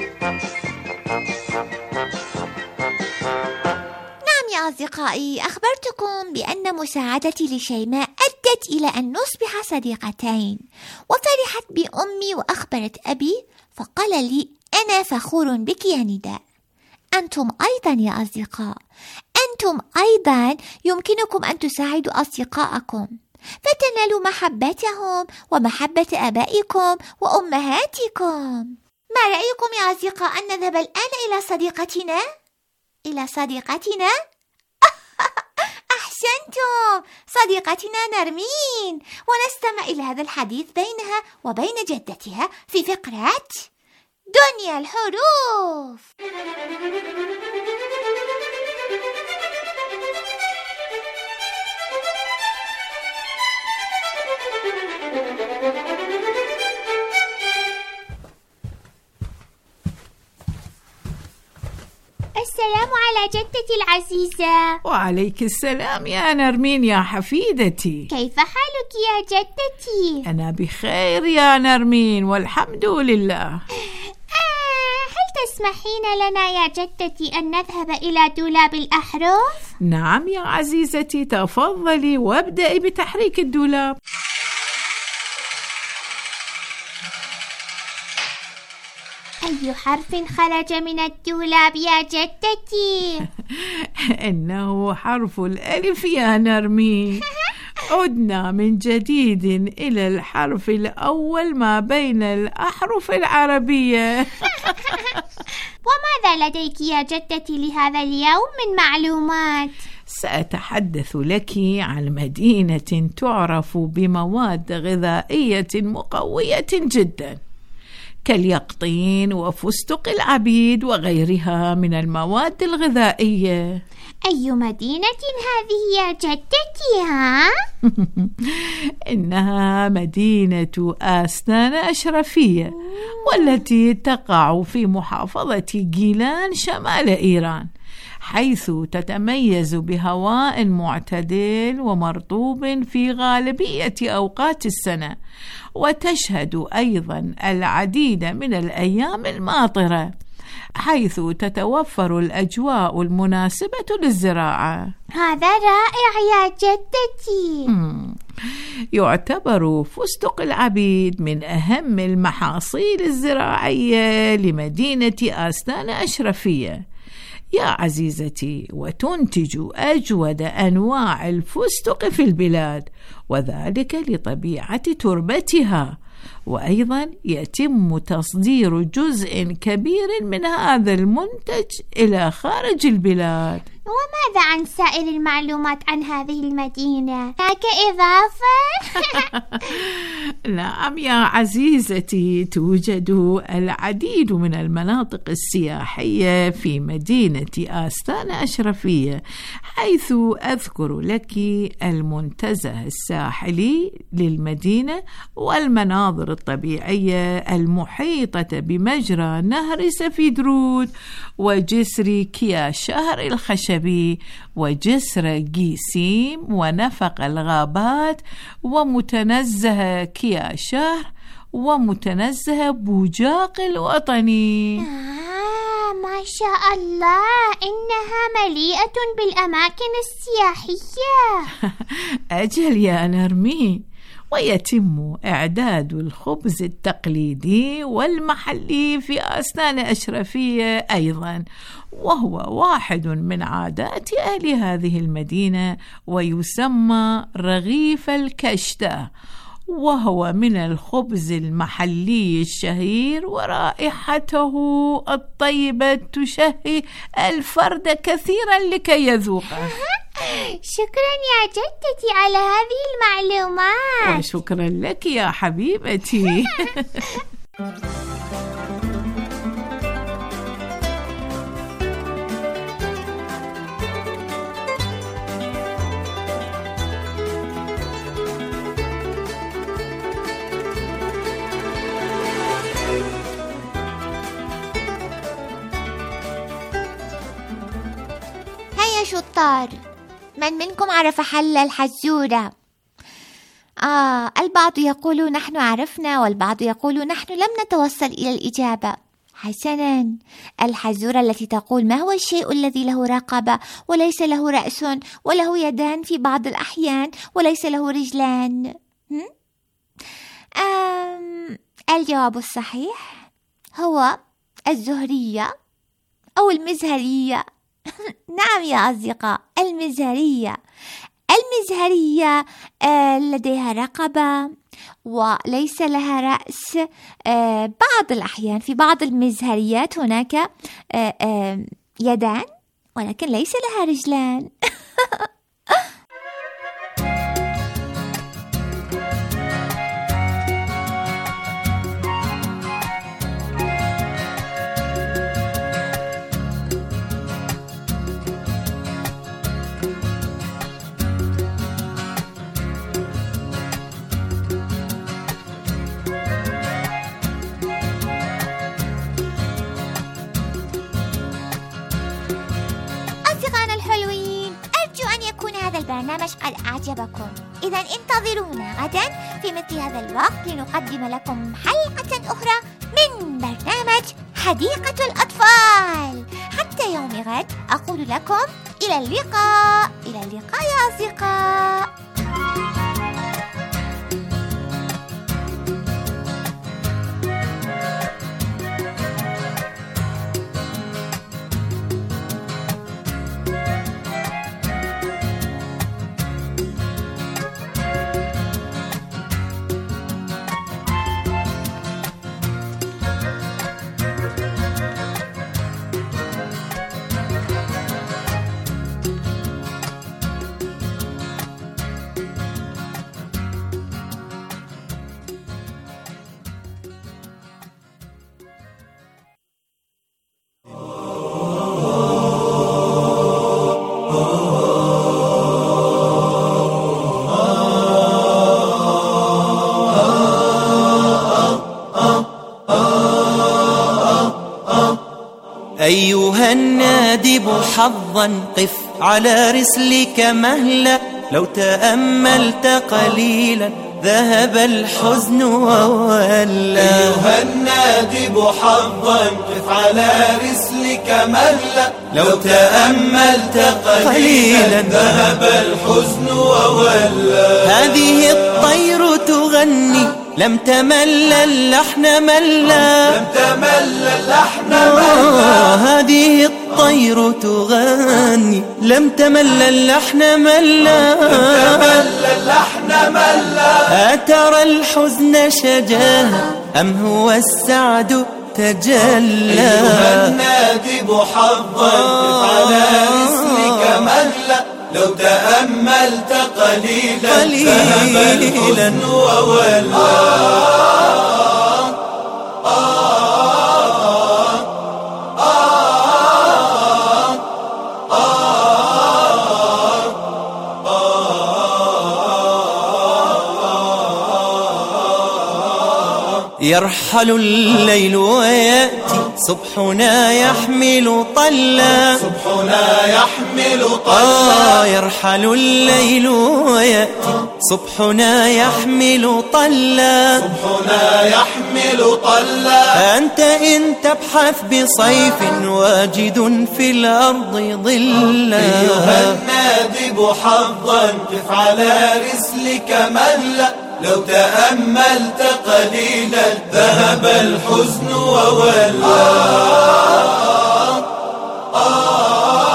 أصدقائي، أخبرت أخبركم بأن مساعدتي لشيماء أدت إلى أن نصبح صديقتين، وفرحت بأمي وأخبرت أبي، فقال لي: أنا فخور بك يا نداء. أنتم أيضا يا أصدقاء، أنتم أيضا يمكنكم أن تساعدوا أصدقائكم فتنالوا محبتهم ومحبة آبائكم وأمهاتكم. ما رأيكم يا أصدقاء أن نذهب الآن إلى صديقتنا؟ إلى صديقتنا؟ أحسنتم، صديقتنا نرمين، ونستمع إلى هذا الحديث بينها وبين جدتها في فقرة دنيا الحروف. السلام على جدتي العزيزة. وعليك السلام يا نرمين يا حفيدتي. كيف حالك يا جدتي؟ أنا بخير يا نرمين والحمد لله. آه، هل تسمحين لنا يا جدتي أن نذهب إلى دولاب الأحرف؟ نعم يا عزيزتي، تفضلي وابدأي بتحريك الدولاب. أي حرف خرج من الدولاب يا جدتي؟ إنه حرف الألف يا نرمين. عدنا من جديد إلى الحرف الأول ما بين الأحرف العربية. وماذا لديك يا جدتي لهذا اليوم من معلومات؟ سأتحدث لك عن مدينة تعرف بمواد غذائية مقوية جدا كاليقطين وفستق العبيد وغيرها من المواد الغذائية. أي مدينة هذه يا جدتي ها؟ إنها مدينة آستان أشرفية، والتي تقع في محافظة جيلان شمال إيران، حيث تتميز بهواء معتدل ومرطوب في غالبية أوقات السنة، وتشهد أيضا العديد من الأيام الماطرة، حيث تتوفر الأجواء المناسبة للزراعة. هذا رائع يا جدتي. يعتبر فستق العبيد من أهم المحاصيل الزراعية لمدينة آستان أشرفية يا عزيزتي، وتنتج أجود أنواع الفستق في البلاد، وذلك لطبيعة تربتها. وأيضا يتم تصدير جزء كبير من هذا المنتج إلى خارج البلاد. وماذا عن سائر المعلومات عن هذه المدينة؟ هناك إضافة؟ نعم يا عزيزتي، توجد العديد من المناطق السياحية في مدينة آستان أشرفية، حيث أذكر لك المنتزه الساحلي للمدينة والمناظر الطبيعية المحيطة بمجرى نهر سفيدرود وجسر كيا شهر الخشبي وجسر جيسيم ونفق الغابات ومتنزه كيا شهر ومتنزه بوجاق الوطني. آه ما شاء الله، إنها مليئة بالأماكن السياحية. أجل يا نرمين، ويتم إعداد الخبز التقليدي والمحلي في آستان أشرفية أيضا، وهو واحد من عادات أهل هذه المدينة، ويسمى رغيف الكشتة، وهو من الخبز المحلي الشهير، ورائحته الطيبة تشهي الفرد كثيرا لكي يذوقه. شكرا يا جدتي على هذه المعلومات. وشكرا لك يا حبيبتي. هيا شطار، من منكم عرف حل الحزورة؟ آه البعض يقول نحن عرفنا، والبعض يقول نحن لم نتوصل إلى الإجابة. حسناً. الحزورة التي تقول ما هو الشيء الذي له رقبة وليس له رأس وله يدان في بعض الأحيان وليس له رجلان؟ أم الجواب الصحيح هو الزهرية أو المزهرية. نعم يا أصدقاء، المزهرية. المزهرية آه لديها رقبة وليس لها رأس. آه بعض الأحيان في بعض المزهريات هناك آه آه يدان ولكن ليس لها رجلان. البرنامج قد أعجبكم، إذا انتظرونا غدا في مثل هذا الوقت لنقدم لكم حلقة أخرى من برنامج حديقة الأطفال. حتى يوم غد أقول لكم إلى اللقاء. إلى اللقاء يا أصدقاء. أيها النادب حظا قف على رسلك مهلا، لو تأملت قليلا ذهب الحزن وولى. أيها النادب حظا قف على رسلك مهلا، لو تأملت قليلا ذهب الحزن وولى. هذه الطير تغني لم تمل اللحن ملا، لم تمل اللحن ملا. هذه الطير تغني لم تمل اللحن ملا، لم تمل اللحن ملا. أترى الحزن شجاها أم هو السعد تجلى؟ أيها النادب حظا قف على رسلك مهلا، لو تأملت قليلا, قليلا ذهب الحزن وولى. آه آه يرحل الليل ويأتي صبحنا يحمل طلا، صبحنا يحمل طلا. آه يرحل الليل ويأتي صبحنا يحمل طلا، صبحنا يحمل طلا. أنت إن تبحث بصيف واجد في الأرض ظلا. أيها النادب حظا قف على رسلك مهلا، لو تأملت قليلا ذهب الحزن وولى. آه آه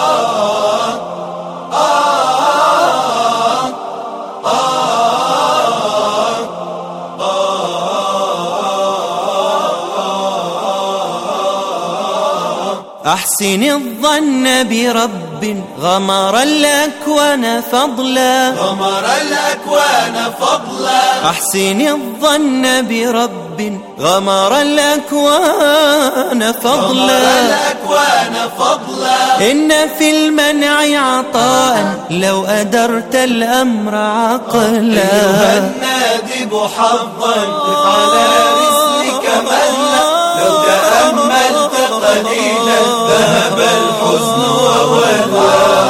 أحسن الظن برب غمر الأكوان فضلا، غمر الأكوان فضلا. أحسن الظن برب غمر الأكوان فضلا، غمر الأكوان فضلا. إن في المنع عطاء لو أدرت الأمر عقلا. أيها النادب حظا قف على رسلك مهلا، لو تأملت قليلا ذهب الحزن وولى.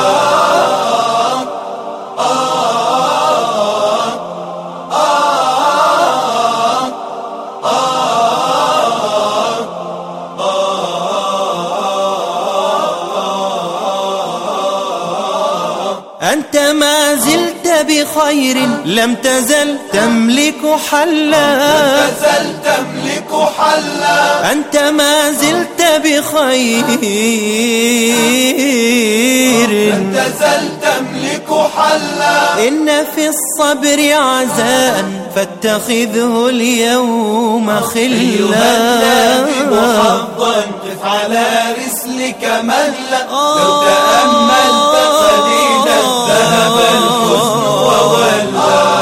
آه آه آه ما زلت بخير لم تزل تملك حلا لم تزل تملك حلا أنت ما زلت بخير لم تزل تملك حلا إن في الصبر عزاء فاتخذه اليوم خلا محظا قف على رسلك مهلا لو تأملت قليلا ذهب الحزن وولى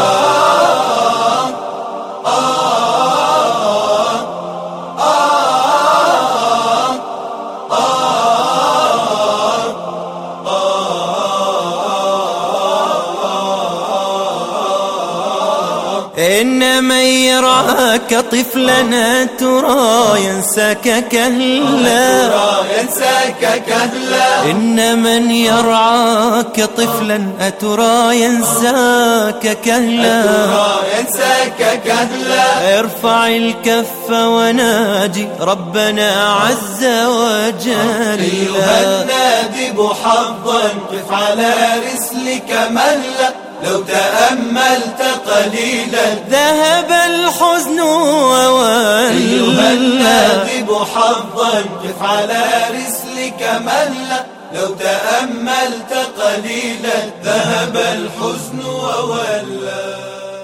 إن من يراك طفلا ترى ينساك كهلا ينساك كهلا إن من يرعاك طفلا أترى ينساك كهلا ينساك كهلا ارفع الكف وناجي ربنا عز وجل أيها النادب حظا قف على رسلك مهلا لو تأملت قليلا ذهب الحزن وولى أيها النادب حظا قف على رسلك مهلا لو تأملت قليلا ذهب الحزن وولى.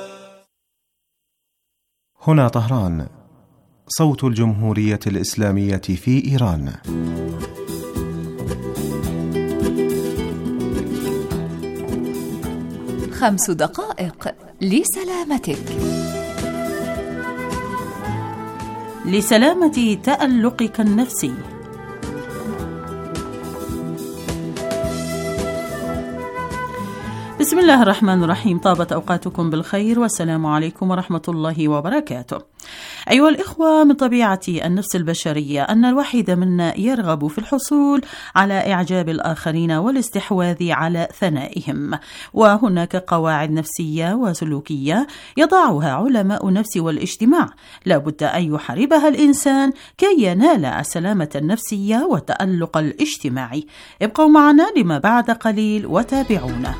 هنا طهران، صوت الجمهورية الإسلامية في إيران. خمس دقائق لسلامتك. لسلامة تألقك النفسي. بسم الله الرحمن الرحيم. طابت أوقاتكم بالخير والسلام عليكم ورحمة الله وبركاته. أيها الإخوة، من طبيعة النفس البشرية أن الواحد منا يرغب في الحصول على إعجاب الآخرين والاستحواذ على ثنائهم، وهناك قواعد نفسية وسلوكية يضعها علماء النفس والاجتماع لا بد أن يحاربها الإنسان كي ينال السلامة النفسية والتألق الاجتماعي. ابقوا معنا لما بعد قليل وتابعونا.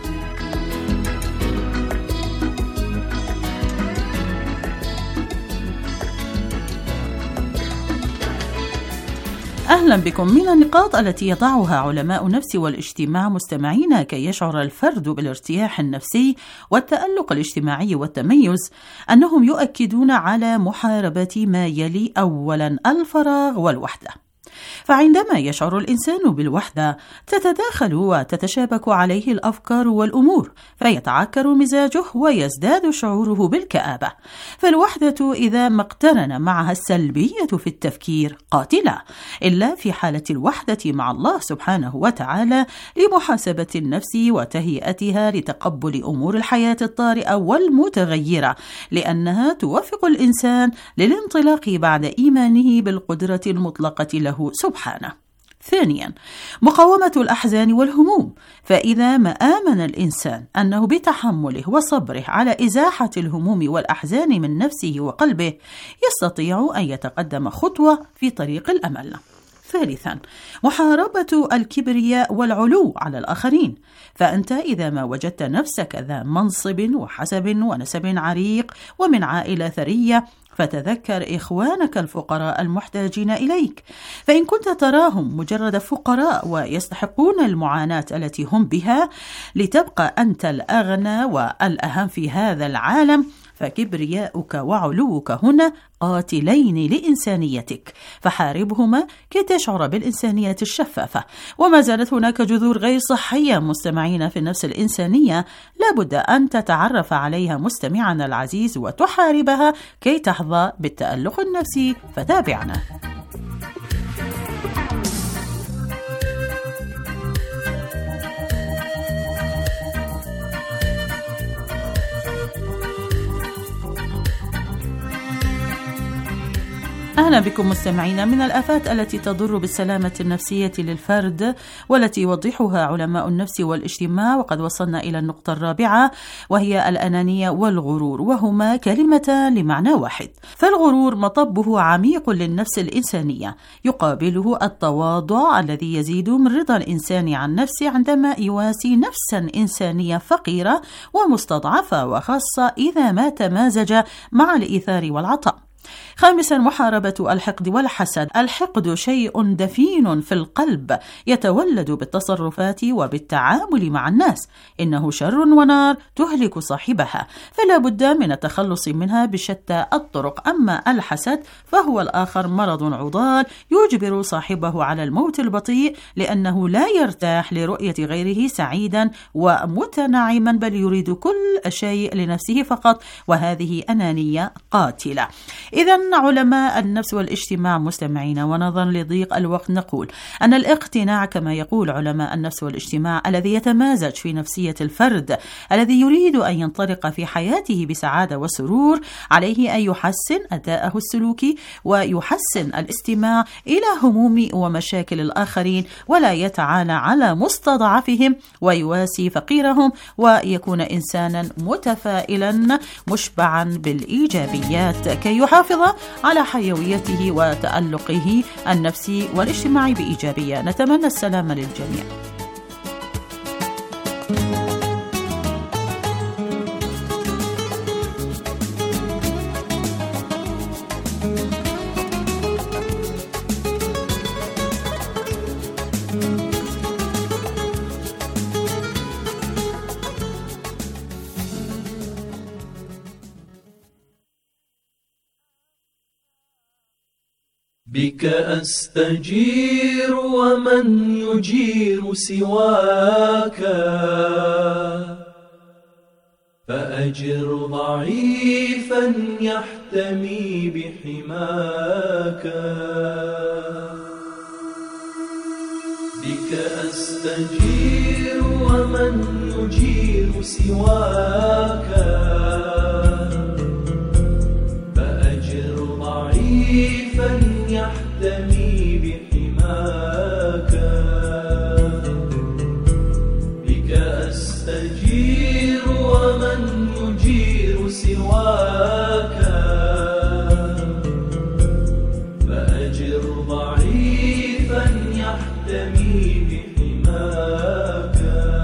أهلا بكم. من النقاط التي يضعها علماء النفس والاجتماع مستمعين كي يشعر الفرد بالارتياح النفسي والتألق الاجتماعي والتميز أنهم يؤكدون على محاربة ما يلي: أولا الفراغ والوحدة. فعندما يشعر الإنسان بالوحدة تتداخل وتتشابك عليه الأفكار والأمور فيتعكر مزاجه ويزداد شعوره بالكآبة. فالوحدة إذا ما اقترن معها السلبية في التفكير قاتلة، إلا في حالة الوحدة مع الله سبحانه وتعالى لمحاسبة النفس وتهيئتها لتقبل أمور الحياة الطارئة والمتغيرة، لأنها توفق الإنسان للانطلاق بعد إيمانه بالقدرة المطلقة له سبحانه. ثانيا مقاومة الأحزان والهموم. فإذا ما آمن الإنسان أنه بتحمله وصبره على إزاحة الهموم والأحزان من نفسه وقلبه يستطيع أن يتقدم خطوة في طريق الأمل. ثالثا محاربة الكبرياء والعلو على الآخرين. فأنت إذا ما وجدت نفسك ذا منصب وحسب ونسب عريق ومن عائلة ثرية فتذكر إخوانك الفقراء المحتاجين إليك، فإن كنت تراهم مجرد فقراء ويستحقون المعاناة التي هم بها لتبقى أنت الأغنى والأهم في هذا العالم، فكبرياؤك وعلوك هنا قاتلين لإنسانيتك، فحاربهما كي تشعر بالإنسانية الشفافة. وما زالت هناك جذور غير صحية مستمعين في النفس الإنسانية لابد أن تتعرف عليها مستمعنا العزيز وتحاربها كي تحظى بالتألق النفسي. فتابعنا. أهلا بكم مستمعينا. من الآفات التي تضر بالسلامة النفسية للفرد والتي يوضحها علماء النفس والاجتماع، وقد وصلنا إلى النقطة الرابعة وهي الأنانية والغرور، وهما كلمتان لمعنى واحد. فالغرور مطبه عميق للنفس الإنسانية، يقابله التواضع الذي يزيد من رضا الإنسان عن نفسه عندما يواسي نفسا إنسانية فقيرة ومستضعفة، وخاصة إذا ما تمازج مع الإيثار والعطاء. خامسا، محاربة الحقد والحسد. الحقد شيء دفين في القلب يتولد بالتصرفات وبالتعامل مع الناس، إنه شر ونار تهلك صاحبها، فلا بد من التخلص منها بشتى الطرق. أما الحسد فهو الآخر مرض عضال يجبر صاحبه على الموت البطيء، لأنه لا يرتاح لرؤية غيره سعيدا ومتنعما، بل يريد كل شيء لنفسه فقط، وهذه أنانية قاتلة. إذن علماء النفس والاجتماع مستمعين، ونظرا لضيق الوقت نقول أن الاقتناع كما يقول علماء النفس والاجتماع الذي يتمازج في نفسية الفرد الذي يريد أن ينطلق في حياته بسعادة وسرور، عليه أن يحسن أداءه السلوكي ويحسن الاستماع إلى هموم ومشاكل الآخرين، ولا يتعالى على مستضعفهم ويواسي فقيرهم، ويكون إنسانا متفائلا مشبعا بالإيجابيات كي يحافظ على حيويته وتألقه النفسي والاجتماعي بإيجابية. نتمنى السلام للجميع. بك أستجير ومن يجير سواك، فأجر ضعيفا يحتمي بحماك. بك أستجير ومن يجير سواك، فأجر ضعيفا يحتمي بحماك. بك أستجير ومن يجير سواك، فأجر ضعيفا يحتمي بحماك.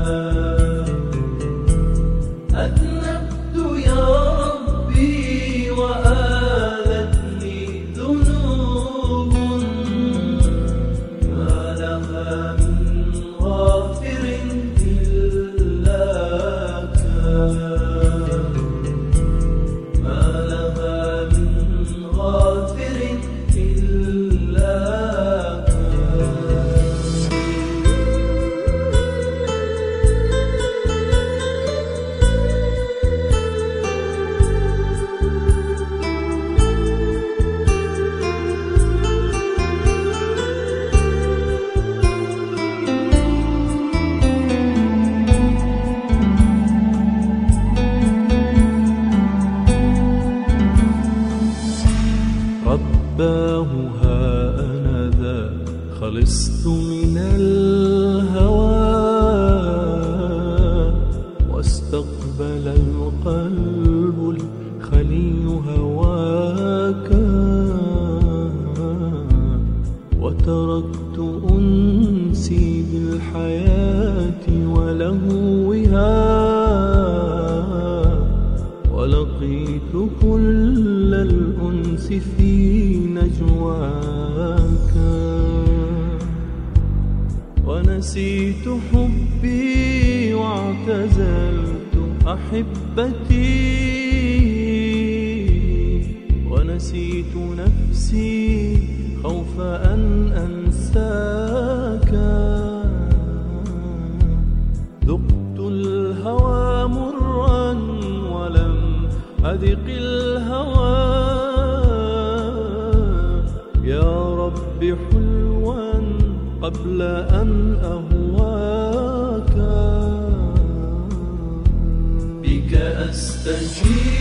أذنبت يا ربي وآلتني ذنوب، ما لها من غافر إلاك، ما لها من غافر إلاك. رباه ها أنا ذا خلصت من الهوى، واستقبل القلب الخلي هواك، وتركت أنسي بالحياة ولهوها، ولقيت كل الأنس في نجواك، ونسيت حبي واعتزلت أحبتي، ونسيت نفسي خوف أن أنساك. ذقت الهوى مرا ولم أذق الهوى، يا رب حلوا قبل أن أهواك. بك أستجيب